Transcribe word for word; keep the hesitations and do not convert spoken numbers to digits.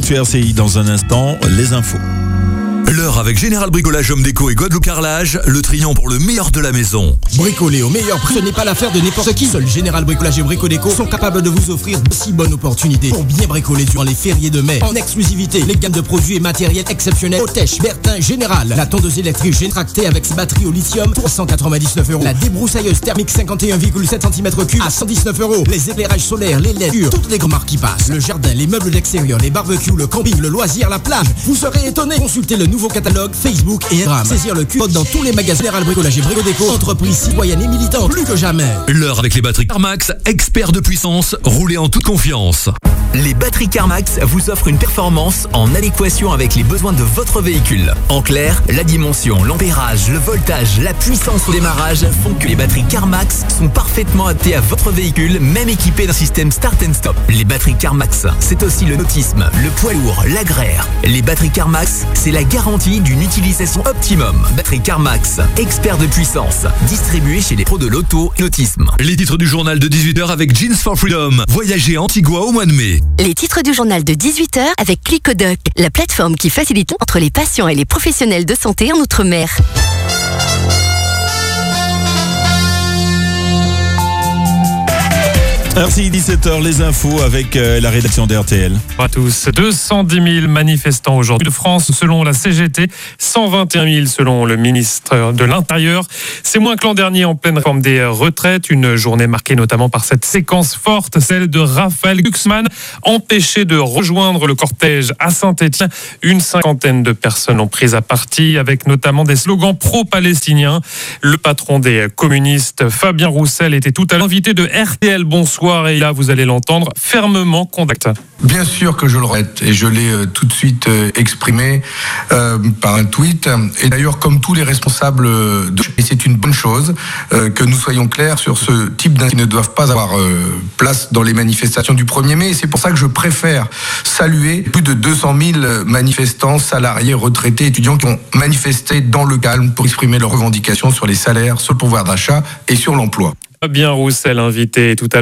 Actu R C I dans un instant, les infos. L'heure avec Général Bricolage Homme Déco et Guadeloupe Carrelage, le triomphe pour le meilleur de la maison. Bricoler au meilleur prix, ce n'est pas l'affaire de n'importe qui. Seul Général Bricolage et Brico Déco sont capables de vous offrir de si bonnes opportunités pour bien bricoler durant les fériés de mai. En exclusivité, les gammes de produits et matériels exceptionnels Otech, Bertin, Général. La tondeuse électrique Gétractée avec ses batteries au lithium pour cent quatre-vingt-dix-neuf euros. La débroussailleuse thermique cinquante et un virgule sept centimètres cubes à cent dix-neuf euros. Les éclairages solaires, les L E D, toutes les grandes marques qui passent. Le jardin, les meubles d'extérieur, les barbecues, le camping, le loisir, la plage. Vous serez étonnés. Consultez le nouveau catalogue Facebook et Instagram. Saisir le Q R code dans tous les magasins Général Bricolage et Brico Déco. Entreprise citoyenne et militante, plus que jamais. L'heure avec les batteries CarMax, experts de puissance, roulez en toute confiance. Les batteries CarMax vous offrent une performance en adéquation avec les besoins de votre véhicule. En clair, la dimension, l'ampérage, le voltage, la puissance au démarrage font que les batteries CarMax sont parfaitement adaptées à votre véhicule, même équipées d'un système start and stop. Les batteries CarMax, c'est aussi le nautisme, le poids lourd, l'agraire. Les batteries CarMax, c'est la garantie d'une utilisation optimum. Batteries CarMax, experts de puissance, distribués chez les pros de l'auto et nautisme. Les titres du journal de dix-huit heures avec Jeans for Freedom. Voyager Antigua au mois de mai. Les titres du journal de dix-huit heures avec Clicodoc, la plateforme qui facilite entre les patients et les professionnels de santé en Outre-mer. R C I dix-sept heures, les infos avec euh, la rédaction d'R T L. Bonjour à tous. deux cent dix mille manifestants aujourd'hui de France selon la C G T, cent vingt et un mille selon le ministre de l'Intérieur. C'est moins que l'an dernier en pleine réforme des retraites. Une journée marquée notamment par cette séquence forte, celle de Raphaël Glucksmann, empêché de rejoindre le cortège à Saint-Étienne. Une cinquantaine de personnes ont pris à partie avec notamment des slogans pro-palestiniens. Le patron des communistes, Fabien Roussel, était tout à l'heure invité de R T L. Bonsoir. Et là, vous allez l'entendre, fermement condamné. Bien sûr que je le regrette et je l'ai euh, tout de suite euh, exprimé euh, par un tweet. Et d'ailleurs, comme tous les responsables, de... et c'est une bonne chose euh, que nous soyons clairs sur ce type d'incidents qui ne doivent pas avoir euh, place dans les manifestations du premier mai. Et c'est pour ça que je préfère saluer plus de deux cent mille manifestants, salariés, retraités, étudiants qui ont manifesté dans le calme pour exprimer leurs revendications sur les salaires, sur le pouvoir d'achat et sur l'emploi. Fabien Roussel, invité tout à l'heure.